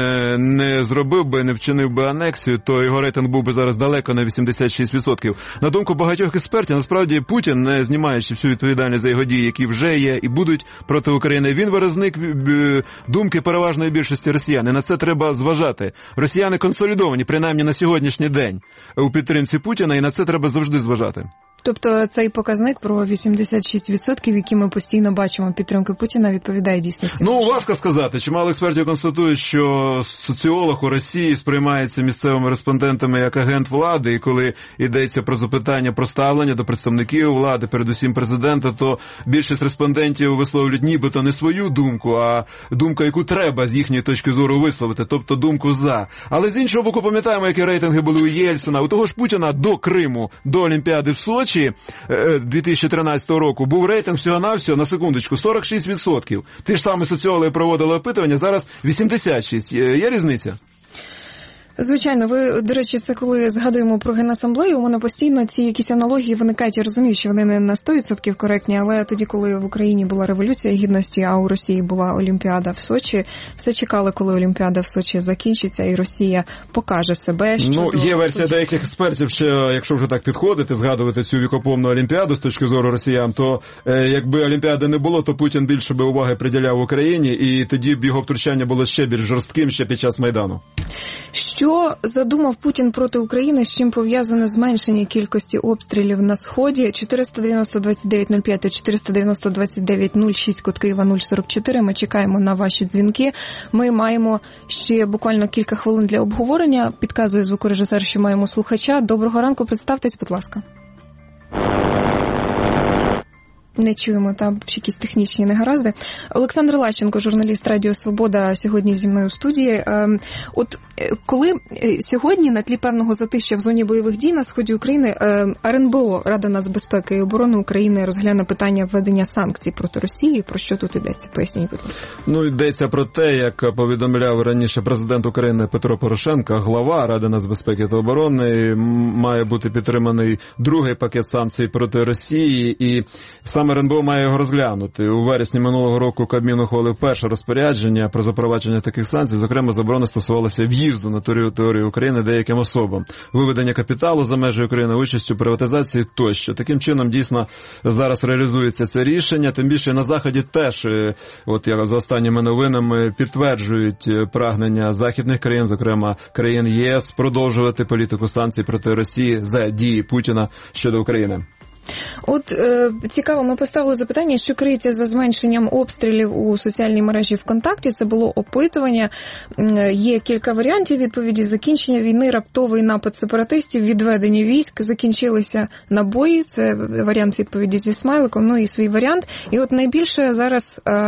не зробив би, не вчинив би анексію, то його рейтинг був би зараз далеко на вісімдесят шість відсотків. На думку багатьох експертів, насправді Путін, не знімаючи всю відповідальність за його дії, які вже є і будуть проти України, він виразник думки переважної більшості росіян. І на це треба зважати. Росіяни консолідовані, принаймні на сьогоднішній день, у підтримці Путіна, і на це треба завжди зважати. Тобто цей показник про вісімдесят шість відсотків, які ми постійно бачимо підтримки Путіна, відповідає дійсності? Ну, важко сказати. Чимало експертів констатують, що соціолог у Росії сприймається місцевими респондентами як агент влади, і коли йдеться про запитання про ставлення до представників влади, передусім президента, то більшість респондентів висловлюють нібито не свою думку, а думку, яку треба з їхньої точки зору висловити, тобто думку «за». Але з іншого боку, пам'ятаємо, які рейтинги були у Єльцина, у того ж Путіна до Криму, до Олімпіади в Сочі дві тисячі тринадцятого року був рейтинг всього-навсього, на секундочку, сорок шість відсотків. Ті ж самі соціологи проводили опитування, зараз вісімдесят шість. Є різниця? Звичайно, ви, до речі, це коли згадуємо про Генасамблею, у мене постійно ці якісь аналогії виникають. Я розумію, що вони не на сто відсотків коректні, але тоді, коли в Україні була Революція Гідності, а у Росії була Олімпіада в Сочі, все чекали, коли Олімпіада в Сочі закінчиться і Росія покаже себе. Щодо... Ну, є версія деяких експертів, що якщо вже так підходити, згадувати цю вікопомну Олімпіаду з точки зору росіян, то е, якби Олімпіади не було, то Путін більше би уваги приділяв Україні, і тоді б його втручання було ще більш жорстким, ще під час Майдану. Що задумав Путін проти України, з чим пов'язане зменшення кількості обстрілів на Сході? чотириста дев'яносто двадцять дев'ять нуль п'ять та чотириста дев'яносто двадцять дев'ять нуль шість, код Києва нуль сорок чотири. Ми чекаємо на ваші дзвінки. Ми маємо ще буквально кілька хвилин для обговорення. Підказує звукорежисер, що маємо слухача. Доброго ранку, представтесь, будь ласка. Не чуємо, там якісь технічні негаразди. Олександр Лащенко, журналіст Радіо Свобода, сьогодні зі мною у студії. От коли сьогодні на тлі певного затища в зоні бойових дій на сході України ар ен бе о, Рада нацбезпеки і оборони України, розгляне питання введення санкцій проти Росії, про що тут йдеться? Поясніть, будь ласка. Ну, йдеться про те, як повідомляв раніше президент України Петро Порошенко, глава Ради нацбезпеки та оборони, має бути підтриманий другий пакет санкцій проти Росії, і саме ар ен бе о має його розглянути. У вересні минулого року Кабмін ухвалив перше розпорядження про запровадження таких санкцій. Зокрема, заборона стосувалася в'їзду на територію України деяким особам, виведення капіталу за межі України, участь у приватизації тощо. Таким чином, дійсно, зараз реалізується це рішення. Тим більше на Заході теж, от як за останніми новинами, підтверджують прагнення західних країн, зокрема країн ЄС, продовжувати політику санкцій проти Росії за дії Путіна щодо України. От е, цікаво, ми поставили запитання, що криється за зменшенням обстрілів у соціальній мережі ВКонтакті. Це було опитування. Е, є кілька варіантів відповіді. Закінчення війни, раптовий напад сепаратистів, відведення військ, закінчилися набої. Це варіант відповіді зі смайликом, ну і свій варіант. І от найбільше зараз... Е,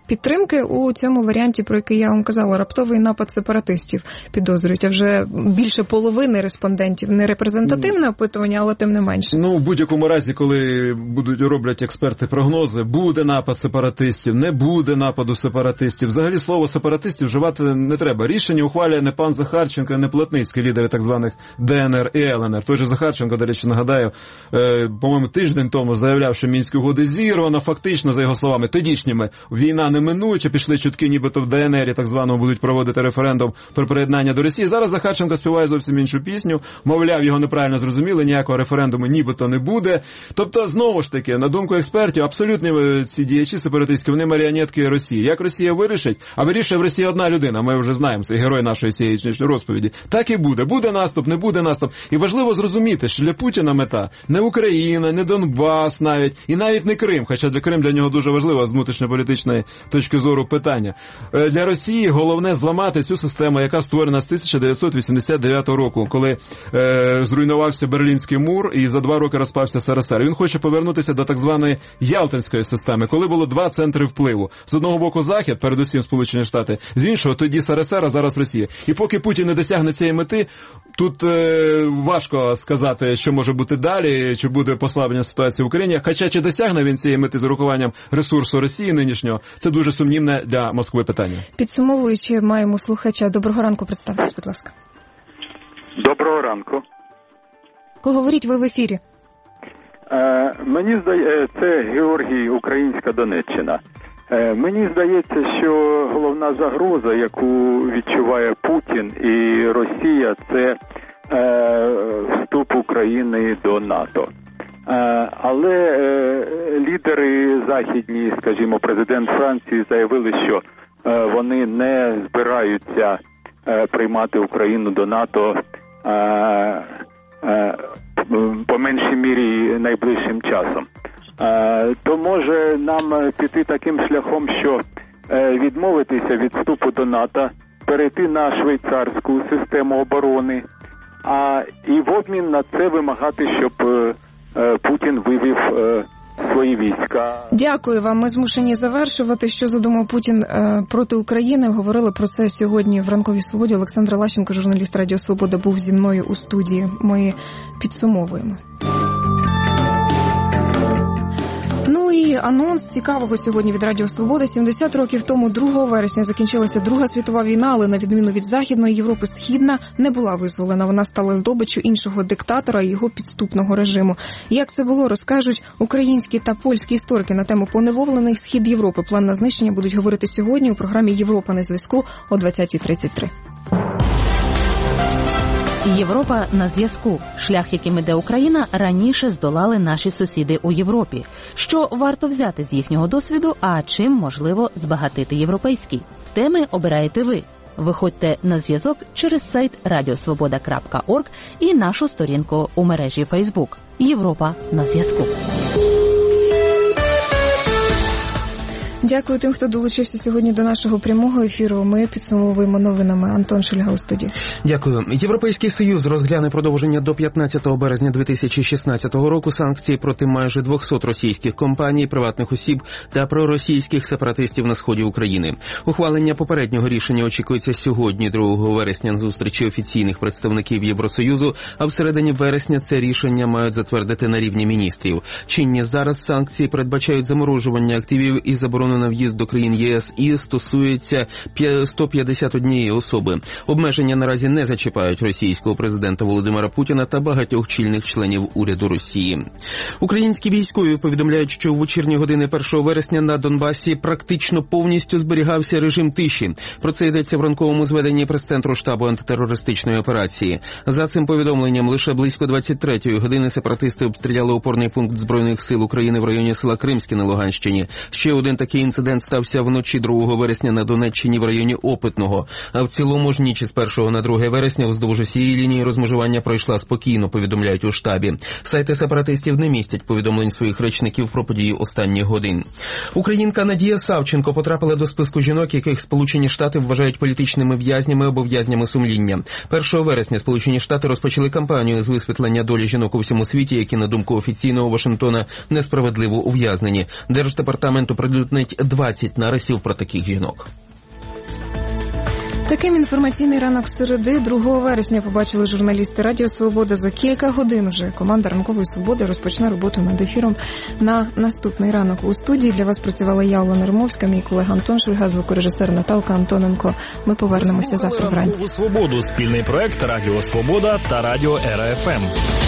підтримки у цьому варіанті, про який я вам казала, раптовий напад сепаратистів підозрюють, а вже більше половини респондентів. Не репрезентативне опитування, але тим не менше. Ну, в будь-якому разі, коли будуть роблять експерти прогнози, буде напад сепаратистів, не буде нападу сепаратистів. Взагалі слово сепаратистів вживати не треба. Рішення ухвалює не пан Захарченко, не Плотницький, лідери так званих ДНР і ЛНР. Той же Захарченко, до речі, нагадаю, е, по-моєму, тиждень тому заявляв, що Мінські угоди зірвано, фактично, за його словами, тодішніми. Війна неминуча, пішли чутки, нібито в ДНРі так званому будуть проводити референдум про приєднання до Росії. Зараз Захарченко співає зовсім іншу пісню. Мовляв, його неправильно зрозуміли, ніякого референдуму нібито не буде. Тобто, знову ж таки, на думку експертів, абсолютні ці діячі сепаратистські, вони маріонетки Росії. Як Росія вирішить, а вирішує в Росії одна людина, ми вже знаємо, це герой нашої цієї розповіді. Так і буде. Буде наступ, не буде наступ. І важливо зрозуміти, що для Путіна мета не Україна, не Донбас навіть, і навіть не Крим, хоча для Крим для нього дуже важливо з внутрішньополітичної точки зору питання. Для Росії головне зламати цю систему, яка створена з тисяча дев'ятсот вісімдесят дев'ятого року, коли е, зруйнувався Берлінський мур і за два роки розпався СРСР. Він хоче повернутися до так званої Ялтинської системи, коли було два центри впливу. З одного боку Захід, передусім Сполучені Штати, з іншого тоді СРСР, а зараз Росія. І поки Путін не досягне цієї мети, тут е, важко сказати, що може бути далі, чи буде послаблення ситуації в Україні. Хоча чи досягне він цієї мети з урахуванням ресурсу Росії нинішнього, це дуже сумнівне для Москви питання. Підсумовуючи, маємо слухача. Доброго ранку, представтесь, будь ласка. Доброго ранку. Говоріть, ви в ефірі. Е, мені здається, це Георгій, Українська Донеччина. Е, мені здається, що головна загроза, яку відчуває Путін і Росія, це е, вступ України до НАТО. Е, але е, лідери західні, скажімо, президент Франції заявили, що е, вони не збираються е, приймати Україну до НАТО е, е, по меншій мірі найближчим часом. Е, то може нам піти таким шляхом, що е, відмовитися від вступу до НАТО, перейти на швейцарську систему оборони, а і в обмін на це вимагати, щоб е, Путін вивів е, свої війська. Дякую вам. Ми змушені завершувати. Що задумав Путін е, проти України? Говорили про це сьогодні в «Ранковій свободі». Олександр Лащенко, журналіст Радіо Свобода, був зі мною у студії. Ми підсумовуємо. Ну і анонс цікавого сьогодні від Радіо Свобода. сімдесят років тому, другого вересня, закінчилася Друга світова війна, але на відміну від Західної Європи, Східна не була визволена. Вона стала здобиччю іншого диктатора і його підступного режиму. Як це було, розкажуть українські та польські історики на тему «Поневолений Схід Європи». План на знищення будуть говорити сьогодні у програмі «Європа на зв'язку» о двадцятій тридцять три. Європа на зв'язку. Шлях, яким іде Україна, раніше здолали наші сусіди у Європі. Що варто взяти з їхнього досвіду, а чим можливо збагатити європейський? Теми обираєте ви. Виходьте на зв'язок через сайт радіосвобода крапка орг і нашу сторінку у мережі Фейсбук. Європа на зв'язку. Дякую тим, хто долучився сьогодні до нашого прямого ефіру. Ми підсумовуємо новинами. Антон Шульга у студії. Дякую. Європейський Союз розгляне продовження до п'ятнадцятого березня дві тисячі шістнадцятого року санкцій проти майже двохсот російських компаній, приватних осіб та проросійських сепаратистів на сході України. Ухвалення попереднього рішення очікується сьогодні, другого вересня, на зустрічі офіційних представників Євросоюзу, а в середині вересня це рішення мають затвердити на рівні міністрів. Чинні зараз санкції передбачають заморожування активів і заборону на в'їзд до країн ЄС і стосується сто п'ятдесят однієї особи. Обмеження наразі не зачіпають російського президента Володимира Путіна та багатьох чільних членів уряду Росії. Українські військові повідомляють, що в вечірні години першого вересня на Донбасі практично повністю зберігався режим тиші. Про це йдеться в ранковому зведенні прес-центру штабу антитерористичної операції. За цим повідомленням, лише близько двадцять третьої години сепаратисти обстріляли опорний пункт Збройних сил України в районі села Кримське на Луганщині. Ще один такий інцидент стався вночі другого вересня на Донеччині в районі Опитного. А в цілому ж ніч з першого на друге вересня вздовж усієї лінії розмежування пройшла спокійно, повідомляють у штабі. Сайти сепаратистів не містять повідомлень своїх речників про події останніх годин. Українка Надія Савченко потрапила до списку жінок, яких Сполучені Штати вважають політичними в'язнями або в'язнями сумління. першого вересня Сполучені Штати розпочали кампанію з висвітлення долі жінок у всьому світі, які, на думку офіційного Вашингтона, несправедливо ув'язнені. Держдепартамент оприлюднить двадцять нарисів про таких жінок. Таким інформаційний ранок середи другого вересня побачили журналісти Радіо Свобода. За кілька годин вже команда Ранкової Свободи розпочне роботу над ефіром на наступний ранок. У студії для вас працювала я, Олена Римовська, мій колега Антон Шульга, звукорежисер Наталка Антоненко. Ми повернемося завтра вранці. Ранкову Свободу. Спільний проект Радіо Свобода та Радіо Ера еф ем.